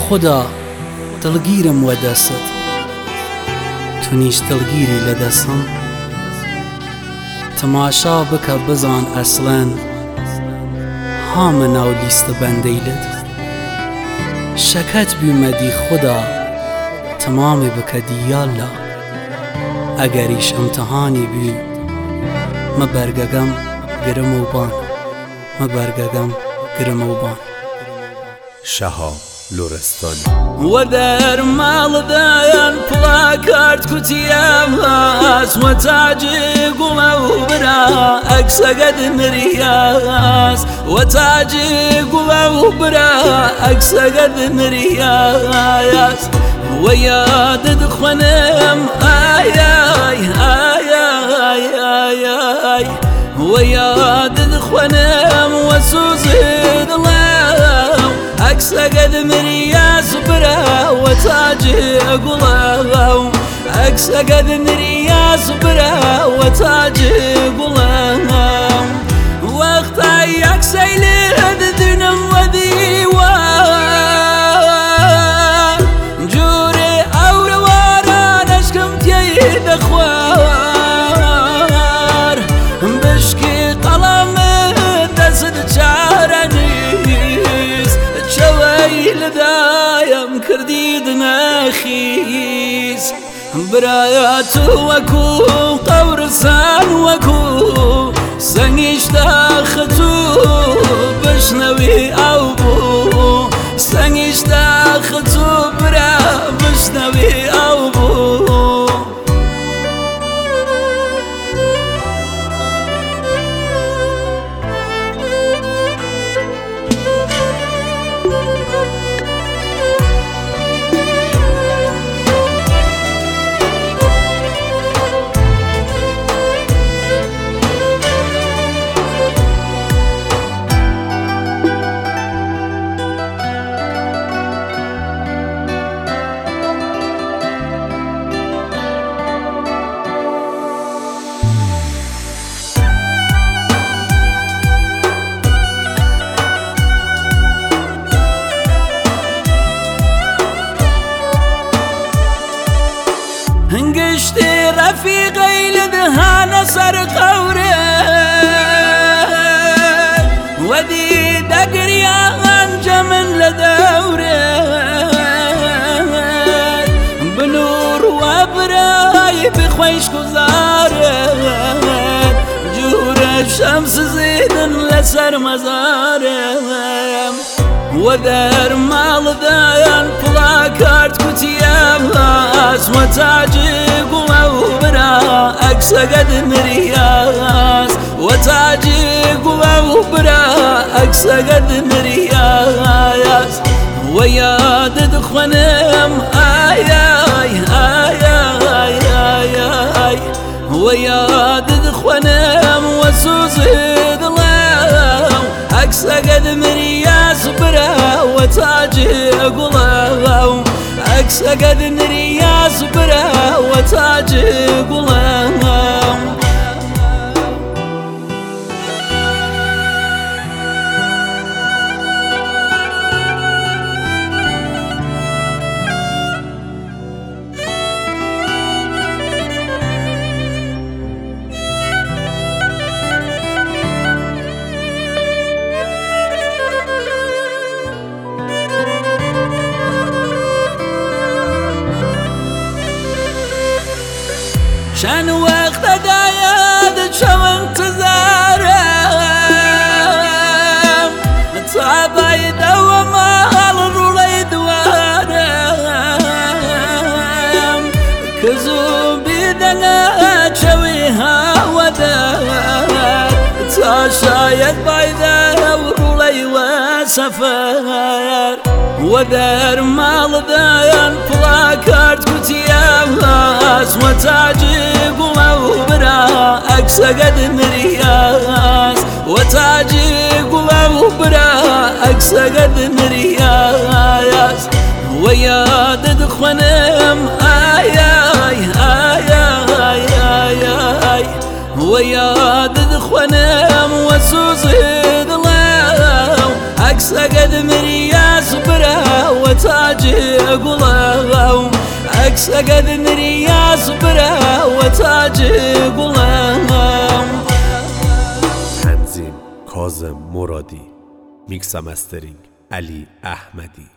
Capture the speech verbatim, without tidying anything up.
خدا دڵگیرم وە دەست تونیش دڵگیری لە دەستم تەماشا بکە بزان ئەسڵەن هامە ناو لیستە بەندەیلت شەکەت بیمەدی خدا تەمامی بکە دیالا ئەگەریش ئەمتەحانی بی مە بەرگەگەم گرم و بان مە بەرگەگەم گرم و بان. شەهاب لۆرەستانی وە دەرماڵدایان پڵاکارد کوتیام هاس وە تاجی گوڵە و برا ئەکسەگەد مریاس وە تاجی گوڵە و برا ئەکسەگەد مریاس وە یادت خوێنم ئایای ئایای ئایای وە یادت خوێنم وە سوزی دڵم ئەکسەگەد مریاس برا وە تاجی گوڵە ئەکسەگەد مریاس برا وە تاجی گوڵە وەختای ئەکسەی لێت دنم وە دیوار جوورێ ئەورەواران ئەشکم تێی دەخوار بشکی قەڵەمت دەست چارە نیست چەوەی لەدایەم کردید نەخیز برایە تو وەکو قەورسان وەکو سەنگیش داخەتو بشنەوی ئەو بوو سەنگیش داخەتو برا بشنەوی ئەو بوو. هنگشتی رفیقی لدهانە سەر قەورێ وەدی دەگریا ئەنجە من لە دەورێ بنوور وە برای بخۆیش گوزارێ جوورە شەمس زیدن لەسەر مەزارێ وە دەرماڵدایان پڵاکارد کوتیام هاس وە تاجی گوڵە و برا ئەکسەگەد مریاس وە تاجی گوڵە و برا ئەکسەگەد مریاس وە یادت خوێنم ئایای ئایای ئایای وە یادت خوێنم وە سوزی دڵم ئەکسەگەد مریاس برا وە تاجی گوڵە ئەکسەگەد مریاس برا وە تاجی گوڵە. چەند وەختە دایەت چەو انتزارم تا بایدەوە ماڵ ڕوڵەی دوارم کە زوو بیدەنە چەوی هاوەدار تا شاید بایدە و ڕوڵەی وە سەفەر وە دەرماڵدایان پڵاکارد کوتیام هاس وە تاجی گوڵە و برا ئەکسەگەد مریاس وە تاجی گوڵە و برا ئەکسەگەد مریاس وە یادت خوێنم ئایای ئایای ئایای وە یادت خوێنم وە سوزی دڵم عكس قدم رياس برا وتاج قلم عكس قدم رياس برا وتاج قلم. تنظیم کاظم مرادی، میکس و مسترینگ علی احمدی.